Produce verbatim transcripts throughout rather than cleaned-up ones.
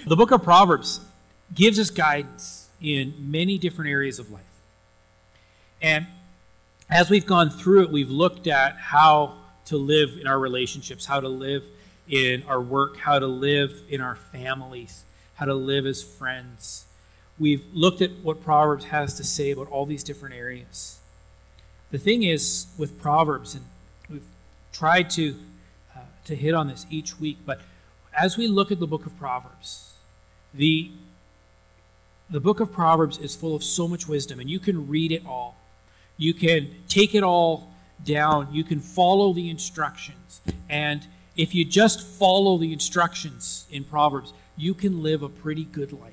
The book of Proverbs gives us guidance in many different areas of life. And as we've gone through it, we've looked at how to live in our relationships, how to live in our work, how to live in our families, how to live as friends. We've looked at what Proverbs has to say about all these different areas. The thing is with Proverbs, and we've tried to uh, to hit on this each week, but as we look at the book of Proverbs, the the book of Proverbs is full of so much wisdom, and you can read it all. You can take it all down. You can follow the instructions. And if you just follow the instructions in Proverbs, you can live a pretty good life.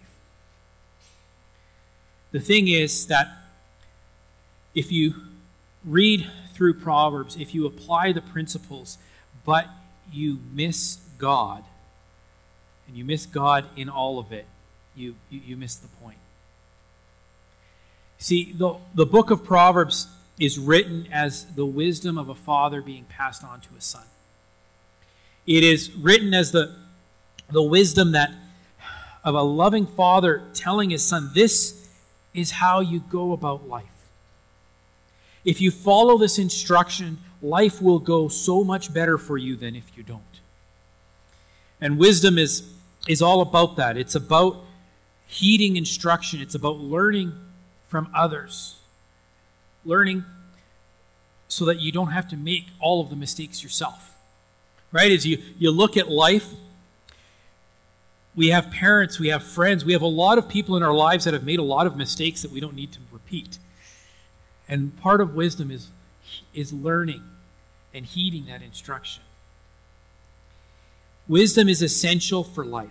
The thing is that if you read through Proverbs, if you apply the principles, but you miss God, and you miss God in all of it, you, you, you miss the point. See, the, the book of Proverbs is written as the wisdom of a father being passed on to a son. It is written as the, the wisdom that of a loving father telling his son, this is how you go about life. If you follow this instruction, life will go so much better for you than if you don't. And wisdom is, is all about that. It's about heeding instruction. It's about learning from others. Learning so that you don't have to make all of the mistakes yourself. Right? As you, you look at life, we have parents, we have friends, we have a lot of people in our lives that have made a lot of mistakes that we don't need to repeat. And part of wisdom is, is learning and heeding that instruction. Wisdom is essential for life.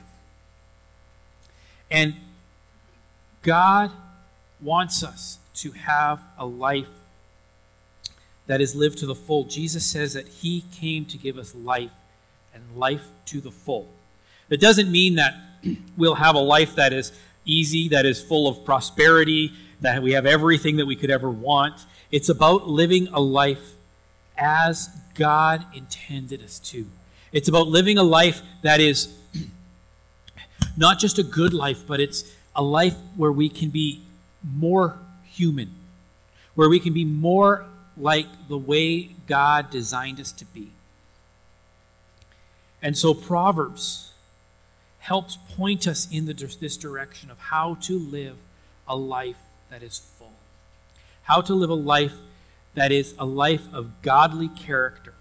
And God wants us to have a life that is lived to the full. Jesus says that he came to give us life, and life to the full. It doesn't mean that we'll have a life that is easy, that is full of prosperity, that we have everything that we could ever want. It's about living a life as God intended us to. It's about living a life that is not just a good life, but it's a life where we can be more human, where we can be more like the way God designed us to be. And so Proverbs helps point us in the, this direction of how to live a life that is full. How to live a life that is a life of godly character.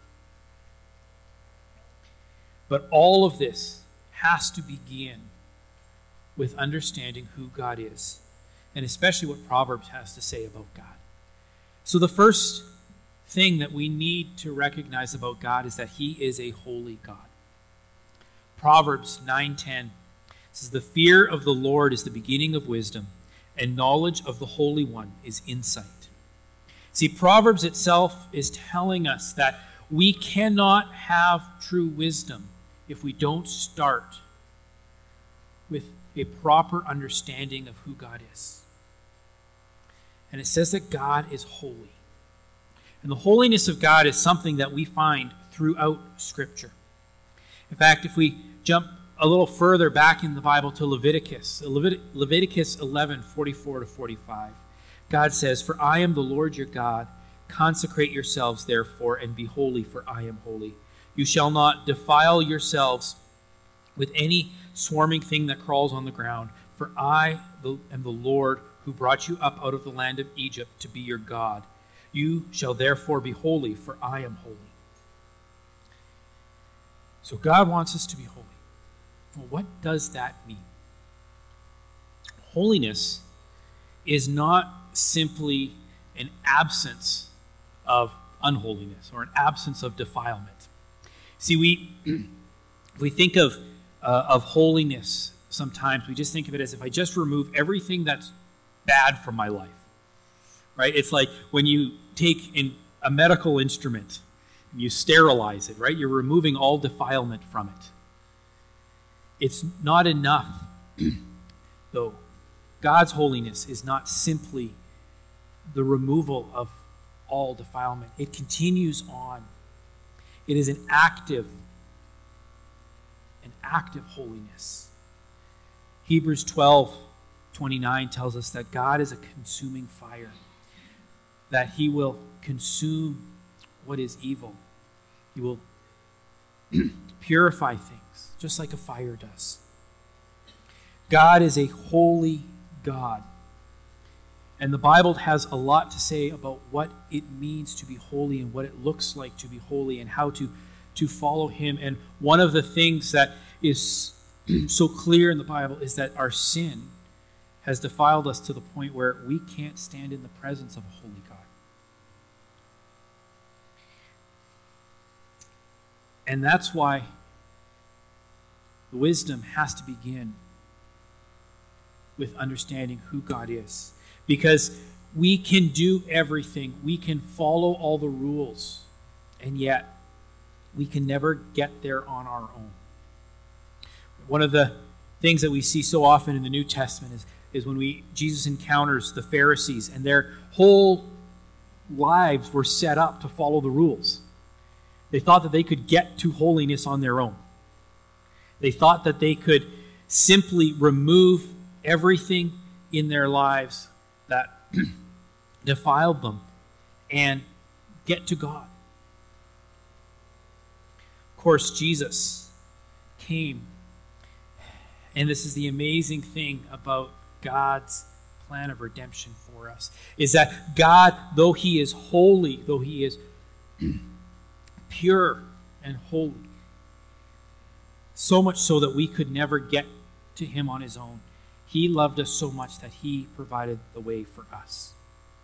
But all of this has to begin with understanding who God is, and especially what Proverbs has to say about God. So the first thing that we need to recognize about God is that he is a holy God. Proverbs nine ten says, "The fear of the Lord is the beginning of wisdom, and knowledge of the Holy One is insight." See, Proverbs itself is telling us that we cannot have true wisdom if we don't start with a proper understanding of who God is. And it says that God is holy. And the holiness of God is something that we find throughout Scripture. In fact, if we jump a little further back in the Bible to Leviticus, Levit- Leviticus eleven, forty-four to forty-five, God says, "For I am the Lord your God. Consecrate yourselves, therefore, and be holy, for I am holy. You shall not defile yourselves with any swarming thing that crawls on the ground, for I am the Lord who brought you up out of the land of Egypt to be your God. You shall therefore be holy, for I am holy." So God wants us to be holy. Well, what does that mean? Holiness is not simply an absence of unholiness or an absence of defilement. See, we we think of uh, of holiness sometimes. We just think of it as if I just remove everything that's bad from my life. Right? It's like when you take in a medical instrument and you sterilize it, right? You're removing all defilement from it. It's not enough, though. God's holiness is not simply the removal of all defilement. It continues on. It is an active, an active holiness. Hebrews twelve twenty-nine tells us that God is a consuming fire, that he will consume what is evil. He will purify things, just like a fire does. God is a holy God. And the Bible has a lot to say about what it means to be holy and what it looks like to be holy and how to, to follow him. And one of the things that is so clear in the Bible is that our sin has defiled us to the point where we can't stand in the presence of a holy God. And that's why the wisdom has to begin with understanding who God is. Because we can do everything. We can follow all the rules. And yet, we can never get there on our own. One of the things that we see so often in the New Testament is, is when we Jesus encounters the Pharisees, and their whole lives were set up to follow the rules. They thought that they could get to holiness on their own. They thought that they could simply remove everything in their lives that defiled them and get to God. Of course, Jesus came, and this is the amazing thing about God's plan of redemption for us, is that God, though he is holy, though he is pure and holy, so much so that we could never get to him on his own, he loved us so much that he provided the way for us.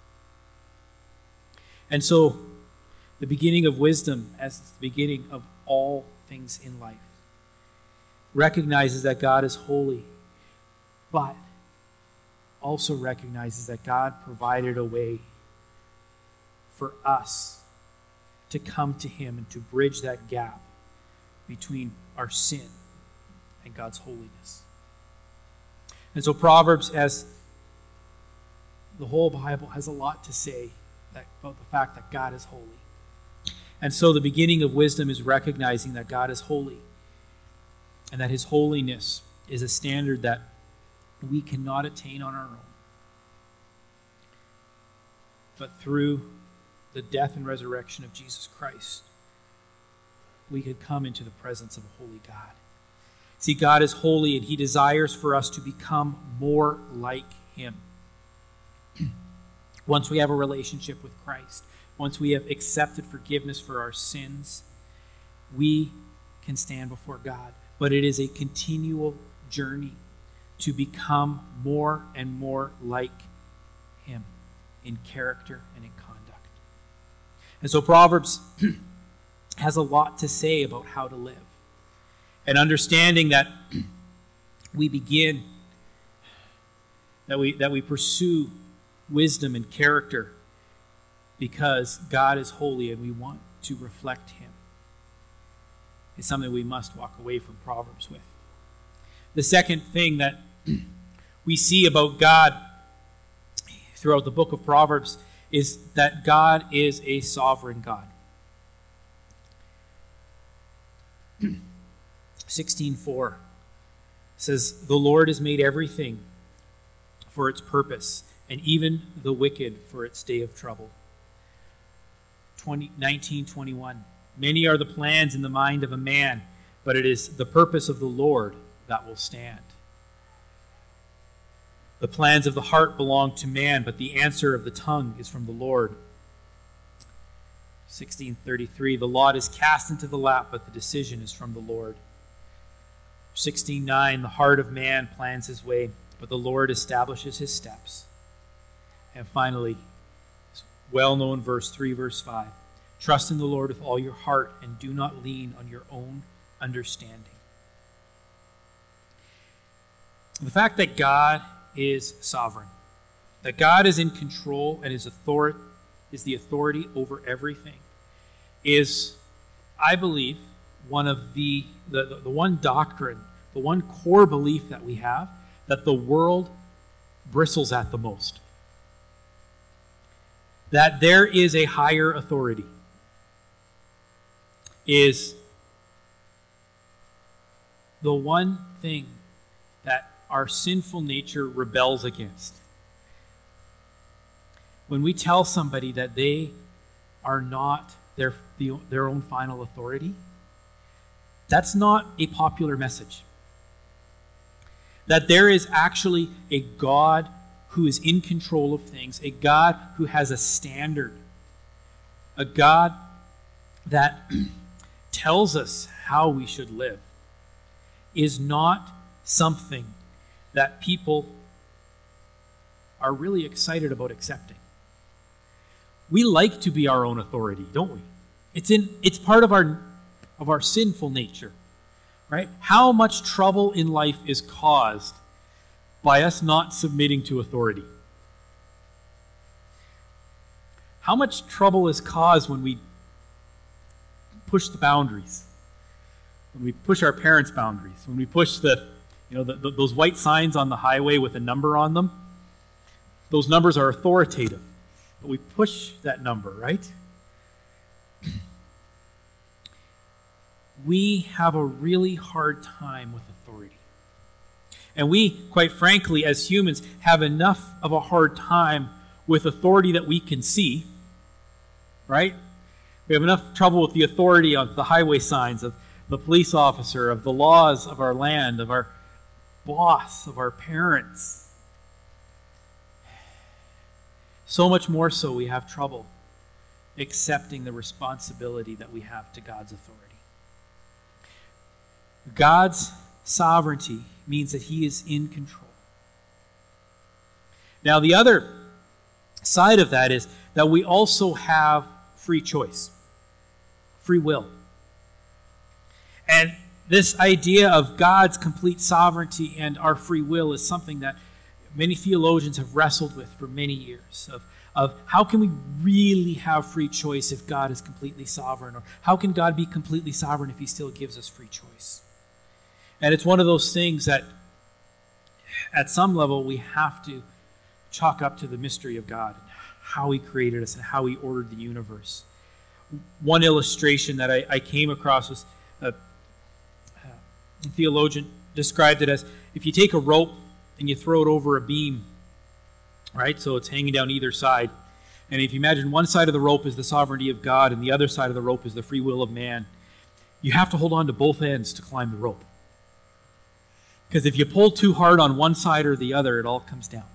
And so, the beginning of wisdom, as the beginning of all things in life, recognizes that God is holy, but also recognizes that God provided a way for us to come to him and to bridge that gap between our sin and God's holiness. And so Proverbs, as the whole Bible, has a lot to say that, about the fact that God is holy. And so the beginning of wisdom is recognizing that God is holy and that his holiness is a standard that we cannot attain on our own. But through the death and resurrection of Jesus Christ, we could come into the presence of a holy God. See, God is holy, and he desires for us to become more like him. Once we have a relationship with Christ, once we have accepted forgiveness for our sins, we can stand before God. But it is a continual journey to become more and more like him in character and in conduct. And so Proverbs has a lot to say about how to live. And understanding that we begin, that we that we pursue wisdom and character because God is holy and we want to reflect him, is something we must walk away from Proverbs with. The second thing that we see about God throughout the book of Proverbs is that God is a sovereign God. sixteen four says, "The Lord has made everything for its purpose, and even the wicked for its day of trouble." nineteen twenty-one, "Many are the plans in the mind of a man, but it is the purpose of the Lord that will stand. The plans of the heart belong to man, but the answer of the tongue is from the Lord." sixteen thirty-three, "The lot is cast into the lap, but the decision is from the Lord." sixteen nine, "The heart of man plans his way, but the Lord establishes his steps." And finally, well-known verse three, verse five, "Trust in the Lord with all your heart and do not lean on your own understanding." The fact that God is sovereign, that God is in control and is authority is the authority over everything, is, I believe, one of the, the, the, the one doctrine, the one core belief that we have that the world bristles at the most. That there is a higher authority, is the one thing that our sinful nature rebels against. When we tell somebody that they are not their, their own final authority, that's not a popular message. That there is actually a God who is in control of things, a God who has a standard, a God that tells us how we should live, is not something that people are really excited about accepting. We like to be our own authority, don't we? It's in it's part of our of our sinful nature, right? How much trouble in life is caused by us not submitting to authority? How much trouble is caused when we push the boundaries? When we push our parents' boundaries, when we push the, you know, the, the, those white signs on the highway with a number on them, those numbers are authoritative. But we push that number, right? We have a really hard time with authority. And we, quite frankly, as humans, have enough of a hard time with authority that we can see, right? We have enough trouble with the authority of the highway signs, of the police officer, of the laws of our land, of our boss, of our parents. So much more so we have trouble accepting the responsibility that we have to God's authority. God's sovereignty means that He is in control. Now, the other side of that is that we also have free choice, free will. And this idea of God's complete sovereignty and our free will is something that many theologians have wrestled with for many years, of, of how can we really have free choice if God is completely sovereign? Or how can God be completely sovereign if He still gives us free choice? And it's one of those things that at some level we have to chalk up to the mystery of God, and how He created us and how He ordered the universe. One illustration that I, I came across was a, a theologian described it as if you take a rope and you throw it over a beam, right? So it's hanging down either side. And if you imagine one side of the rope is the sovereignty of God and the other side of the rope is the free will of man, you have to hold on to both ends to climb the rope. Because if you pull too hard on one side or the other, it all comes down.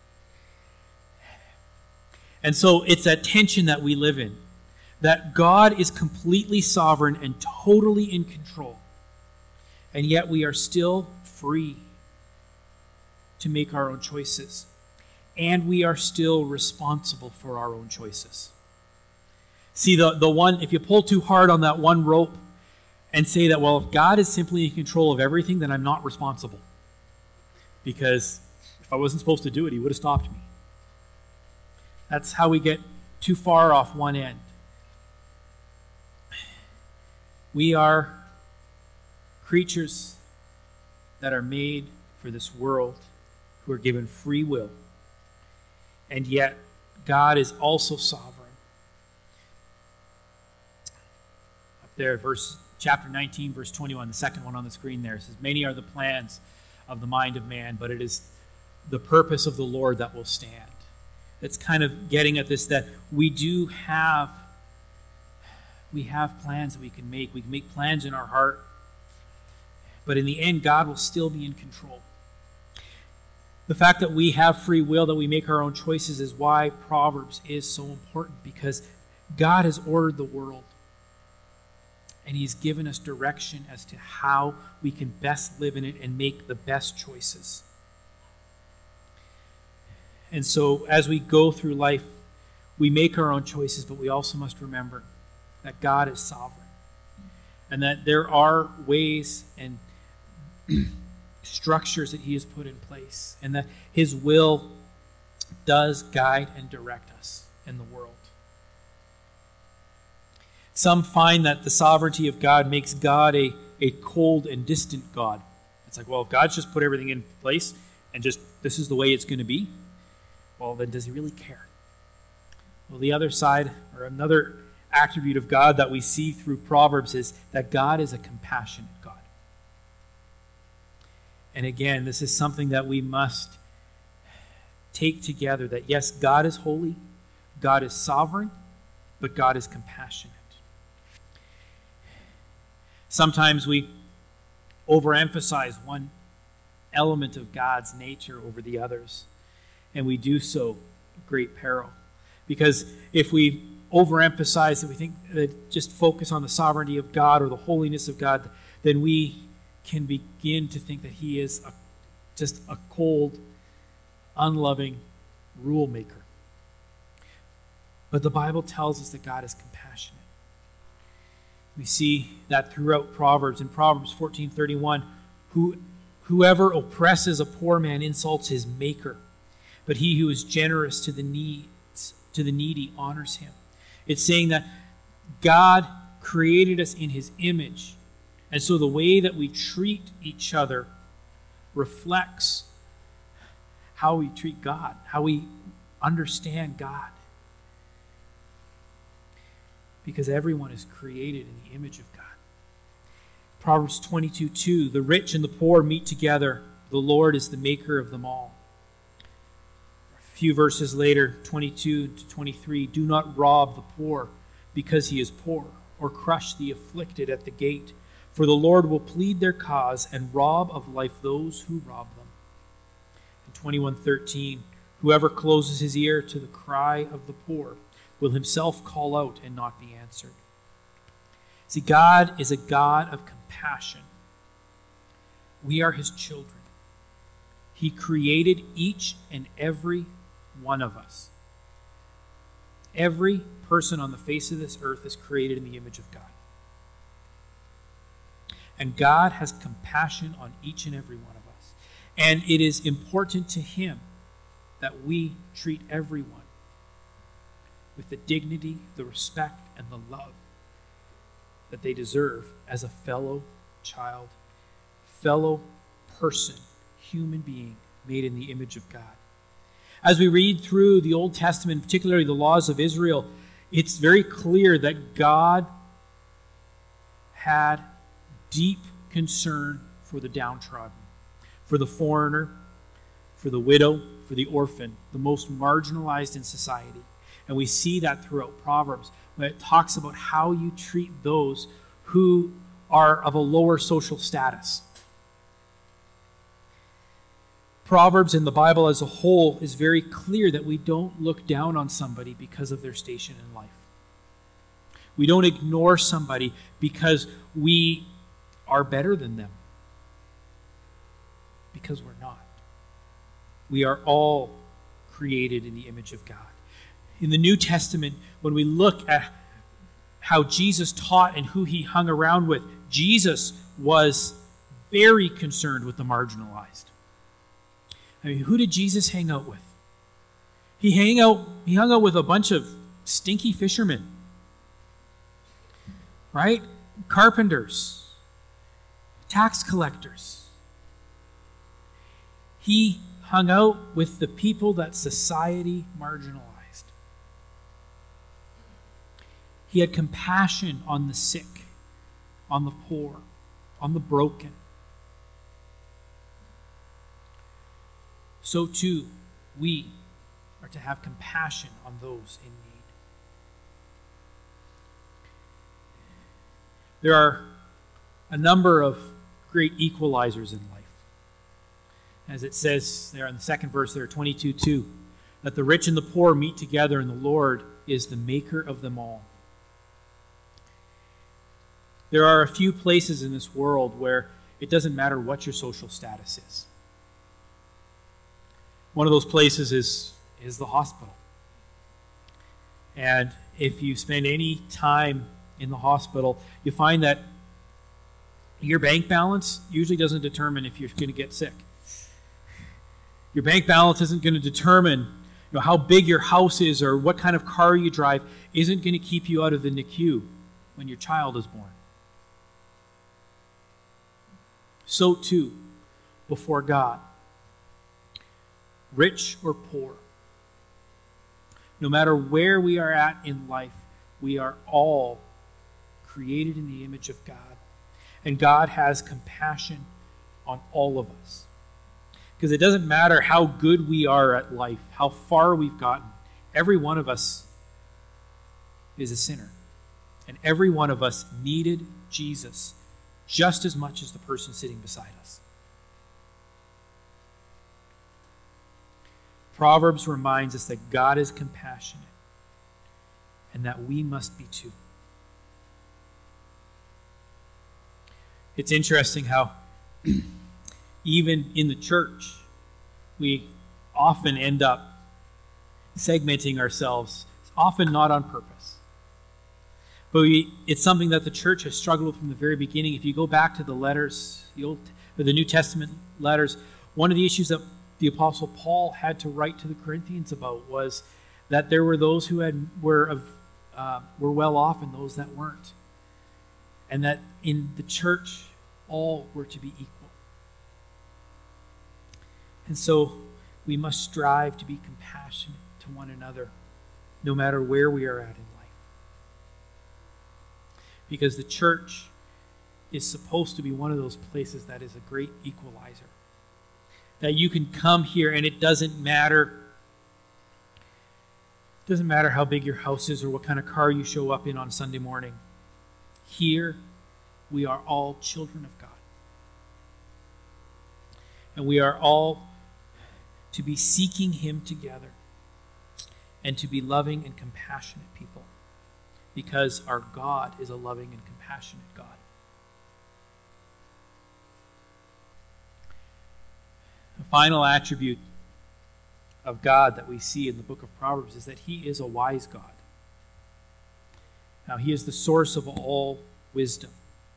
And so it's that tension that we live in, that God is completely sovereign and totally in control, and yet we are still free to make our own choices, and we are still responsible for our own choices. See, the, the one, if you pull too hard on that one rope and say that, well, if God is simply in control of everything, then I'm not responsible. Because if I wasn't supposed to do it, He would have stopped me. That's how we get too far off one end. We are creatures that are made for this world, who are given free will. And yet, God is also sovereign. Up there, verse chapter nineteen, verse twenty-one, the second one on the screen there, says, "Many are the plans of the mind of man, but it is the purpose of the Lord that will stand." It's kind of getting at this, that we do have, we have plans that we can make. We can make plans in our heart. But in the end, God will still be in control. The fact that we have free will, that we make our own choices, is why Proverbs is so important, because God has ordered the world. And He's given us direction as to how we can best live in it and make the best choices. And so as we go through life, we make our own choices, but we also must remember that God is sovereign. And that there are ways and structures that He has put in place, and that His will does guide and direct us in the world. Some find that the sovereignty of God makes God a, a cold and distant God. It's like, well, if God's just put everything in place and just this is the way it's going to be, well, then does He really care? Well, the other side, or another attribute of God that we see through Proverbs, is that God is a compassionate God. And again, this is something that we must take together, that yes, God is holy, God is sovereign, but God is compassionate. Sometimes we overemphasize one element of God's nature over the others, and we do so at great peril. Because if we overemphasize that we think that just focus on the sovereignty of God or the holiness of God, then we can begin to think that He is a, just a cold, unloving rule maker. But the Bible tells us that God is compassionate. We see that throughout Proverbs. In Proverbs fourteen thirty-one, who, whoever oppresses a poor man insults his maker, but he who is generous to the needs, to the needy honors him. It's saying that God created us in His image, and so the way that we treat each other reflects how we treat God, how we understand God. Because everyone is created in the image of God. Proverbs twenty-two two, the rich and the poor meet together. The Lord is the maker of them all. A few verses later, twenty-two to twenty-three, do not rob the poor because he is poor, or crush the afflicted at the gate. For the Lord will plead their cause and rob of life those who rob them. And twenty-one thirteen, whoever closes his ear to the cry of the poor will himself call out and not be answered. See, God is a God of compassion. We are His children. He created each and every one of us. Every person on the face of this earth is created in the image of God. And God has compassion on each and every one of us. And it is important to Him that we treat everyone with the dignity, the respect, and the love that they deserve as a fellow child, fellow person, human being made in the image of God. As we read through the Old Testament, particularly the laws of Israel, it's very clear that God had deep concern for the downtrodden, for the foreigner, for the widow, for the orphan, the most marginalized in society. And we see that throughout Proverbs, when it talks about how you treat those who are of a lower social status. Proverbs in the Bible as a whole is very clear that we don't look down on somebody because of their station in life. We don't ignore somebody because we are better than them. Because we're not. We are all created in the image of God. In the New Testament, when we look at how Jesus taught and who He hung around with, Jesus was very concerned with the marginalized. I mean, who did Jesus hang out with? He hang out, he hung out with a bunch of stinky fishermen, right? Carpenters, tax collectors. He hung out with the people that society marginalized. He had compassion on the sick, on the poor, on the broken. So too, we are to have compassion on those in need. There are a number of great equalizers in life. As it says there in the second verse there, twenty-two two, that the rich and the poor meet together and the Lord is the maker of them all. There are a few places in this world where it doesn't matter what your social status is. One of those places is, is the hospital. And if you spend any time in the hospital, you find that your bank balance usually doesn't determine if you're going to get sick. Your bank balance isn't going to determine you know, how big your house is or what kind of car you drive, isn't going to keep you out of the N I C U when your child is born. So too, before God, rich or poor, no matter where we are at in life, we are all created in the image of God. And God has compassion on all of us. Because it doesn't matter how good we are at life, how far we've gotten. Every one of us is a sinner. And every one of us needed Jesus just as much as the person sitting beside us. Proverbs reminds us that God is compassionate and that we must be too. It's interesting how even in the church, we often end up segmenting ourselves, often not on purpose. But we, it's something that the church has struggled with from the very beginning. If you go back to the letters, the Old or the New Testament letters, one of the issues that the Apostle Paul had to write to the Corinthians about was that there were those who had were of uh, were well off and those that weren't, and that in the church all were to be equal. And so we must strive to be compassionate to one another, no matter where we are at in life. Because the church is supposed to be one of those places that is a great equalizer. That you can come here and it doesn't matter. It doesn't matter how big your house is or what kind of car you show up in on Sunday morning. Here, we are all children of God. And we are all to be seeking Him together and to be loving and compassionate people, because our God is a loving and compassionate God. The final attribute of God that we see in the book of Proverbs is that He is a wise God. Now, He is the source of all wisdom.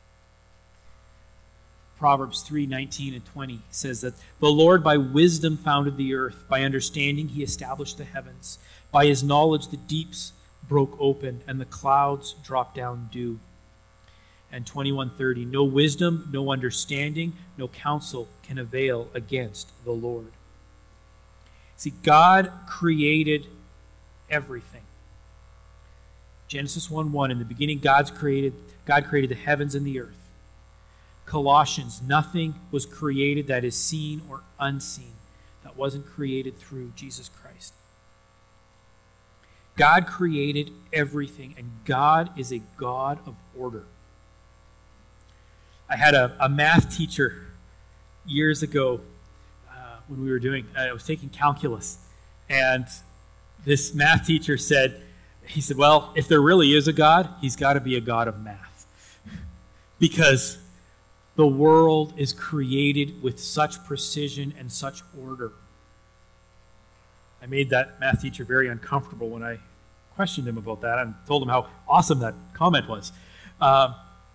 Proverbs three nineteen and twenty says that the Lord by wisdom founded the earth, by understanding He established the heavens, by His knowledge the deeps broke open, and the clouds dropped down dew. And twenty-one thirty, no wisdom, no understanding, no counsel can avail against the Lord. See, God created everything. Genesis one one, in the beginning God's created, God created the heavens and the earth. Colossians, nothing was created that is seen or unseen that wasn't created through Jesus Christ. God created everything, and God is a God of order. I had a, a math teacher years ago uh, when we were doing, uh, I was taking calculus, and this math teacher said, he said, well, if there really is a God, He's got to be a God of math. Because the world is created with such precision and such order. I made that math teacher very uncomfortable when I questioned him about that and told him how awesome that comment was. Uh,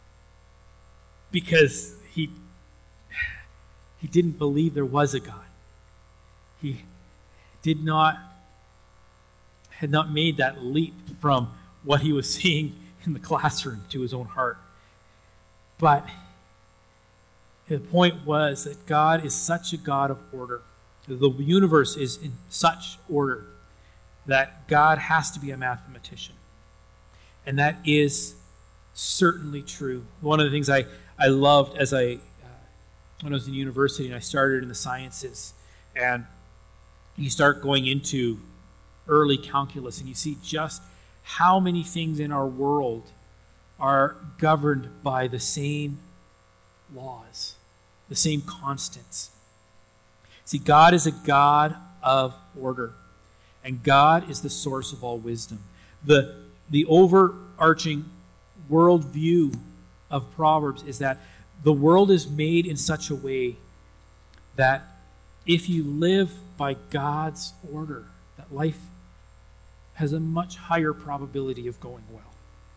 because he, he didn't believe there was a God. He did not, had not made that leap from what he was seeing in the classroom to his own heart. But the point was that God is such a God of order. The universe is in such order that God has to be a mathematician. And that is certainly true. One of the things I, I loved as I, uh, when I was in university and I started in the sciences, and you start going into early calculus and you see just how many things in our world are governed by the same laws, the same constants. See, God is a God of order, and God is the source of all wisdom. The, the overarching worldview of Proverbs is that the world is made in such a way that if you live by God's order, that life has a much higher probability of going well.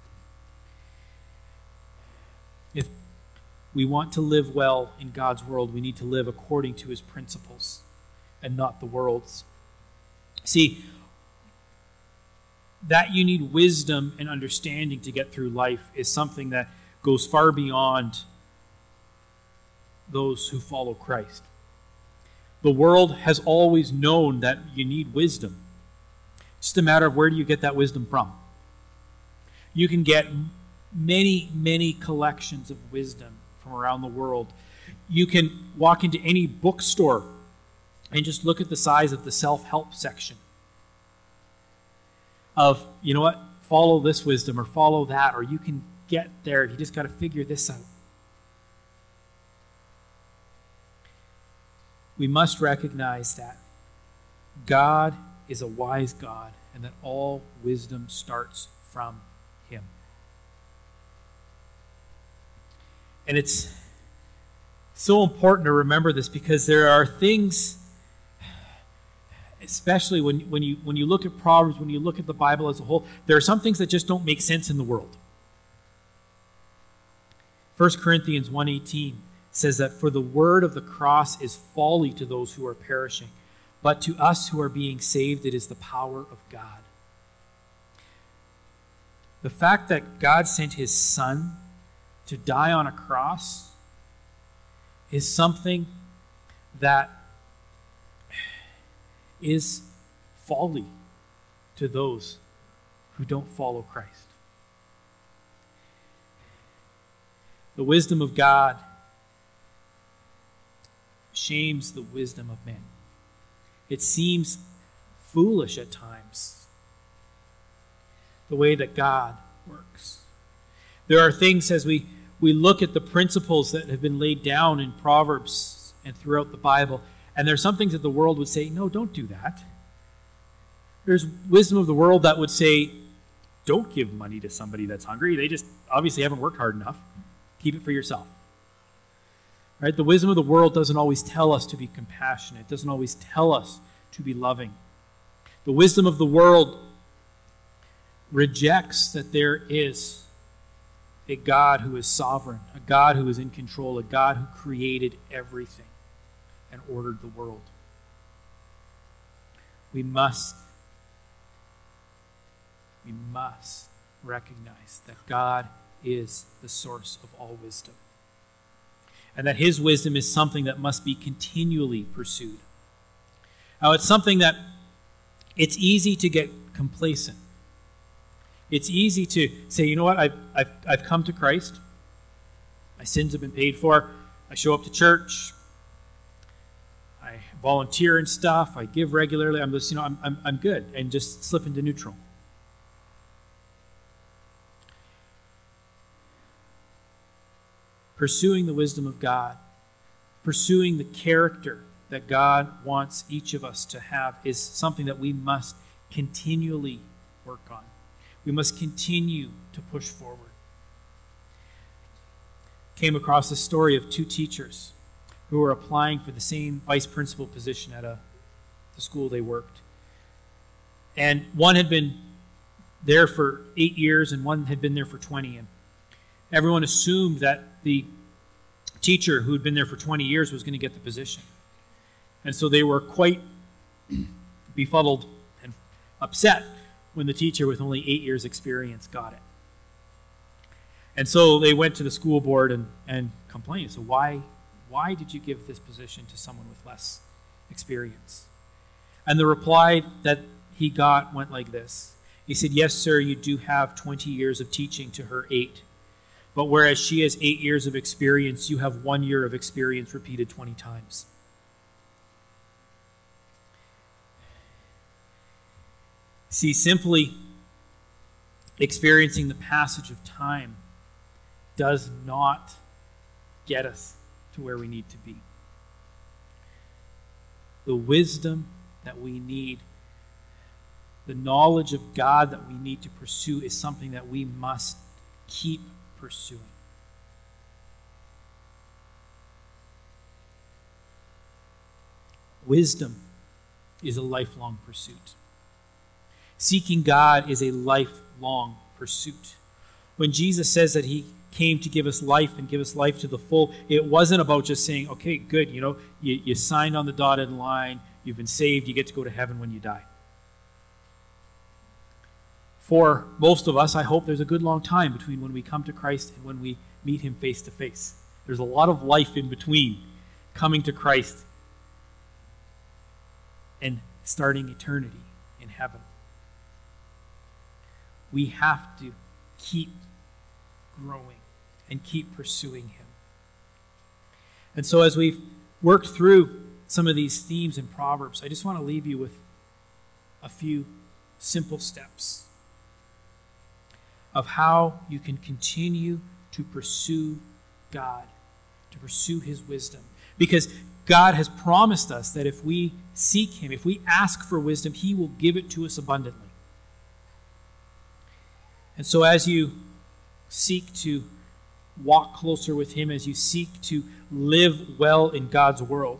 If we want to live well in God's world, we need to live according to His principles and not the world's. See, that you need wisdom and understanding to get through life is something that goes far beyond those who follow Christ. The world has always known that you need wisdom. It's just a matter of where do you get that wisdom from. You can get many, many collections of wisdom from around the world. You can walk into any bookstore And just look at the size of the self-help section of, you know what, follow this wisdom or follow that, or you can get there. You just got to figure this out. We must recognize that God is a wise God and that all wisdom starts from Him. And it's so important to remember this because there are things, especially when, when you when you look at Proverbs, when you look at the Bible as a whole, there are some things that just don't make sense in the world. First Corinthians one eighteen says that for the word of the cross is folly to those who are perishing, but to us who are being saved it is the power of God. The fact that God sent His Son to die on a cross is something that is folly to those who don't follow Christ. The wisdom of God shames the wisdom of men. It seems foolish at times, the way that God works. There are things as we, we look at the principles that have been laid down in Proverbs and throughout the Bible, and there are some things that the world would say, no, don't do that. There's wisdom of the world that would say, don't give money to somebody that's hungry. They just obviously haven't worked hard enough. Keep it for yourself. Right? The wisdom of the world doesn't always tell us to be compassionate. It doesn't always tell us to be loving. The wisdom of the world rejects that there is a God who is sovereign, a God who is in control, a God who created everything and ordered the world. We must, we must recognize that God is the source of all wisdom, and that His wisdom is something that must be continually pursued. Now, it's something that it's easy to get complacent. It's easy to say, you know what, I've, I've, I've come to Christ. My sins have been paid for. I show up to church. I volunteer and stuff. I give regularly. I'm just, you know, I'm, I'm, I'm good, and just slip into neutral. Pursuing the wisdom of God, pursuing the character that God wants each of us to have is something that we must continually work on. We must continue to push forward. Came across a story of two teachers who were applying for the same vice principal position at a the school they worked. And one had been there for eight years and one had been there for twenty. And everyone assumed that the teacher who had been there for twenty years was going to get the position. And so they were quite befuddled and upset when the teacher with only eight years' experience got it. And so they went to the school board and, and complained. So why, why did you give this position to someone with less experience? And the reply that he got went like this. He said, yes, sir, you do have twenty years of teaching to her eight. But whereas she has eight years of experience, you have one year of experience repeated twenty times. See, simply experiencing the passage of time does not get us to where we need to be. The wisdom that we need, the knowledge of God that we need to pursue is something that we must keep pursuing. Wisdom is a lifelong pursuit. Seeking God is a lifelong pursuit. When Jesus says that He came to give us life and give us life to the full, it wasn't about just saying, okay, good, you know, you, you signed on the dotted line, you've been saved, you get to go to heaven when you die. For most of us, I hope there's a good long time between when we come to Christ and when we meet Him face to face. There's a lot of life in between coming to Christ and starting eternity in heaven. We have to keep growing and keep pursuing Him. And so as we've worked through some of these themes in Proverbs, I just want to leave you with a few simple steps of how you can continue to pursue God, to pursue his wisdom. Because God has promised us that if we seek him, if we ask for wisdom, he will give it to us abundantly. And so as you seek to walk closer with him, as you seek to live well in God's world,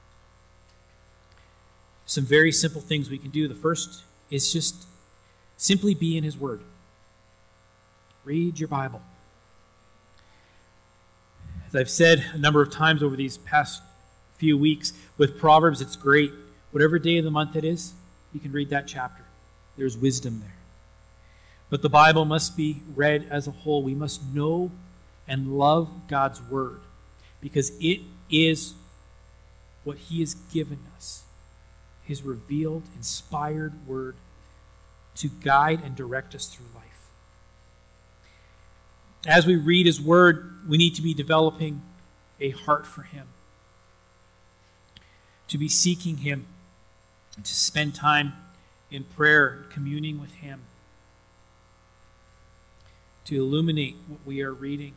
some very simple things we can do. The first is just simply be in his word. Read your Bible. As I've said a number of times over these past few weeks, with Proverbs, it's great. Whatever day of the month it is, you can read that chapter. There's wisdom there. But the Bible must be read as a whole. We must know and love God's word, because it is what he has given us, his revealed, inspired word to guide and direct us through life. As we read his word, we need to be developing a heart for him, to be seeking him, to spend time in prayer, communing with him, to illuminate what we are reading,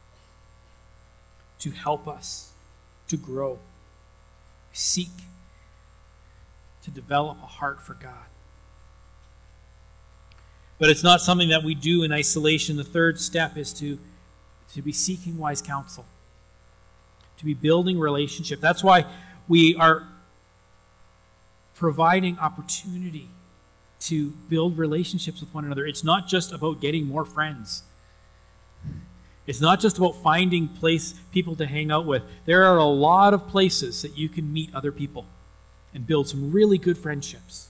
to help us to grow, seek to develop a heart for God. But it's not something that we do in isolation. The third step is to, to be seeking wise counsel, to be building relationship. That's why we are providing opportunity to build relationships with one another. It's not just about getting more friends. It's not just about finding place people to hang out with. There are a lot of places that you can meet other people and build some really good friendships.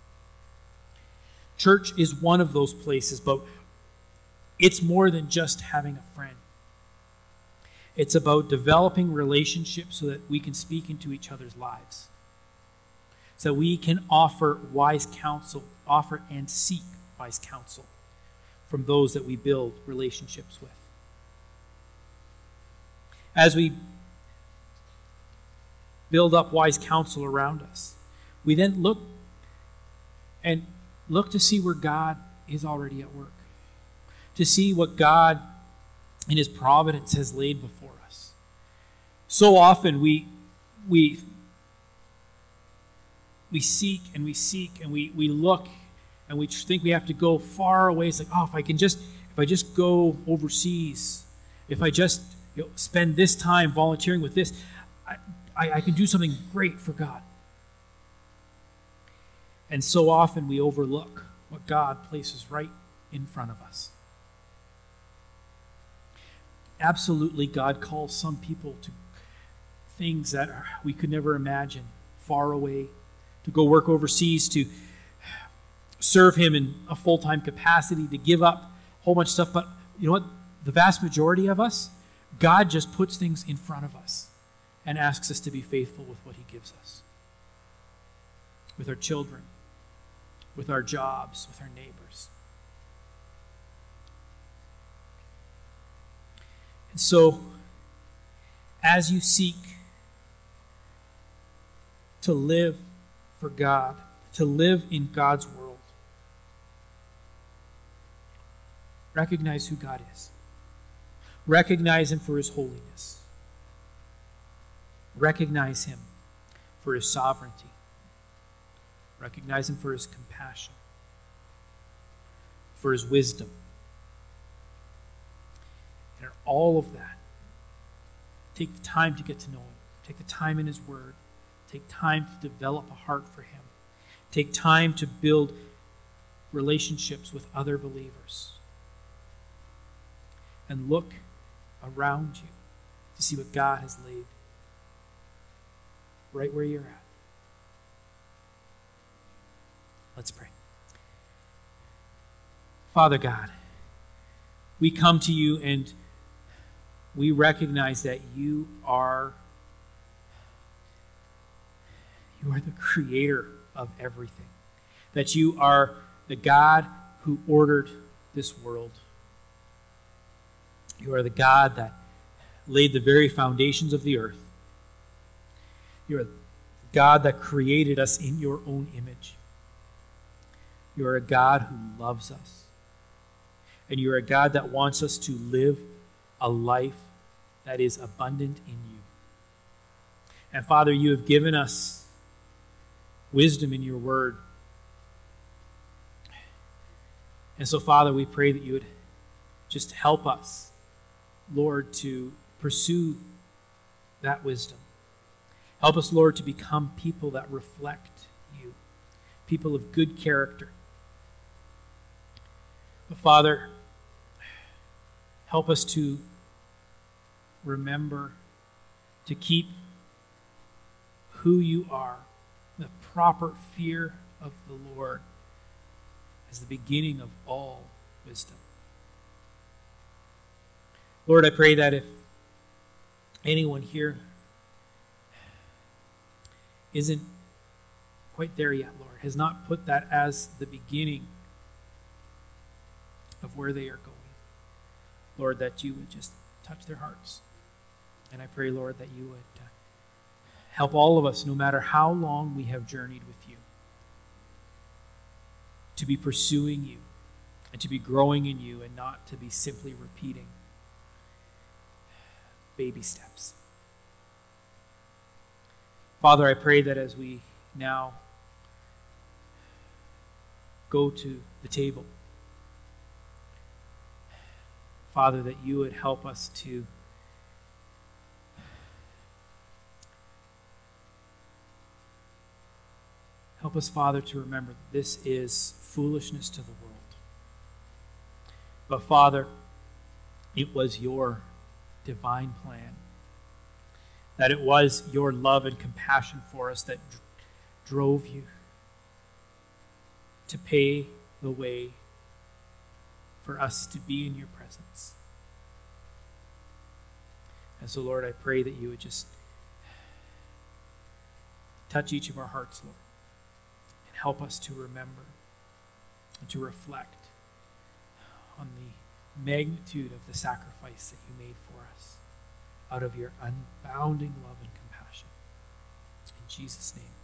Church is one of those places, but it's more than just having a friend. It's about developing relationships so that we can speak into each other's lives, so we can offer wise counsel, offer and seek wise counsel from those that we build relationships with. As we build up wise counsel around us, we then look and look to see where God is already at work, to see what God in his providence has laid before us. So often we we we seek and we seek and we, we look and we think we have to go far away. It's like, oh, if I can just if I just go overseas, if I just you know, spend this time volunteering with this, I, I, I can do something great for God. And so often we overlook what God places right in front of us. Absolutely, God calls some people to things that are, we could never imagine, far away, to go work overseas, to serve him in a full-time capacity, to give up a whole bunch of stuff. But you know what? The vast majority of us, God just puts things in front of us and asks us to be faithful with what he gives us. With our children, with our jobs, with our neighbors. And so, as you seek to live for God, to live in God's world, recognize who God is. Recognize him for his holiness. Recognize him for his sovereignty. Recognize him for his compassion, for his wisdom. And all of that, take the time to get to know him. Take the time in his word. Take time to develop a heart for him. Take time to build relationships with other believers. And look around you to see what God has laid right where you're at. Let's pray. Father God, we come to you and we recognize that you are you are the creator of everything. That you are the God who ordered this world. You are the God that laid the very foundations of the earth. You are God that created us in your own image. You are a God who loves us. And you are a God that wants us to live a life that is abundant in you. And Father, you have given us wisdom in your word. And so, Father, we pray that you would just help us, Lord, to pursue that wisdom. Help us, Lord, to become people that reflect you, people of good character. But Father, help us to remember to keep who you are, the proper fear of the Lord, as the beginning of all wisdom. Lord, I pray that if anyone here isn't quite there yet, Lord, has not put that as the beginning of where they are going, Lord, that you would just touch their hearts. And I pray, Lord, that you would uh, help all of us, no matter how long we have journeyed with you, to be pursuing you and to be growing in you and not to be simply repeating baby steps. Father, I pray that as we now go to the table, Father, that you would help us to help us, Father, to remember that this is foolishness to the world. But Father, it was your divine plan, that it was your love and compassion for us that dr- drove you to pay the way for us to be in your presence. And so, Lord, I pray that you would just touch each of our hearts, Lord, and help us to remember and to reflect on the magnitude of the sacrifice that you made for us out of your unbounding love and compassion. In Jesus' name.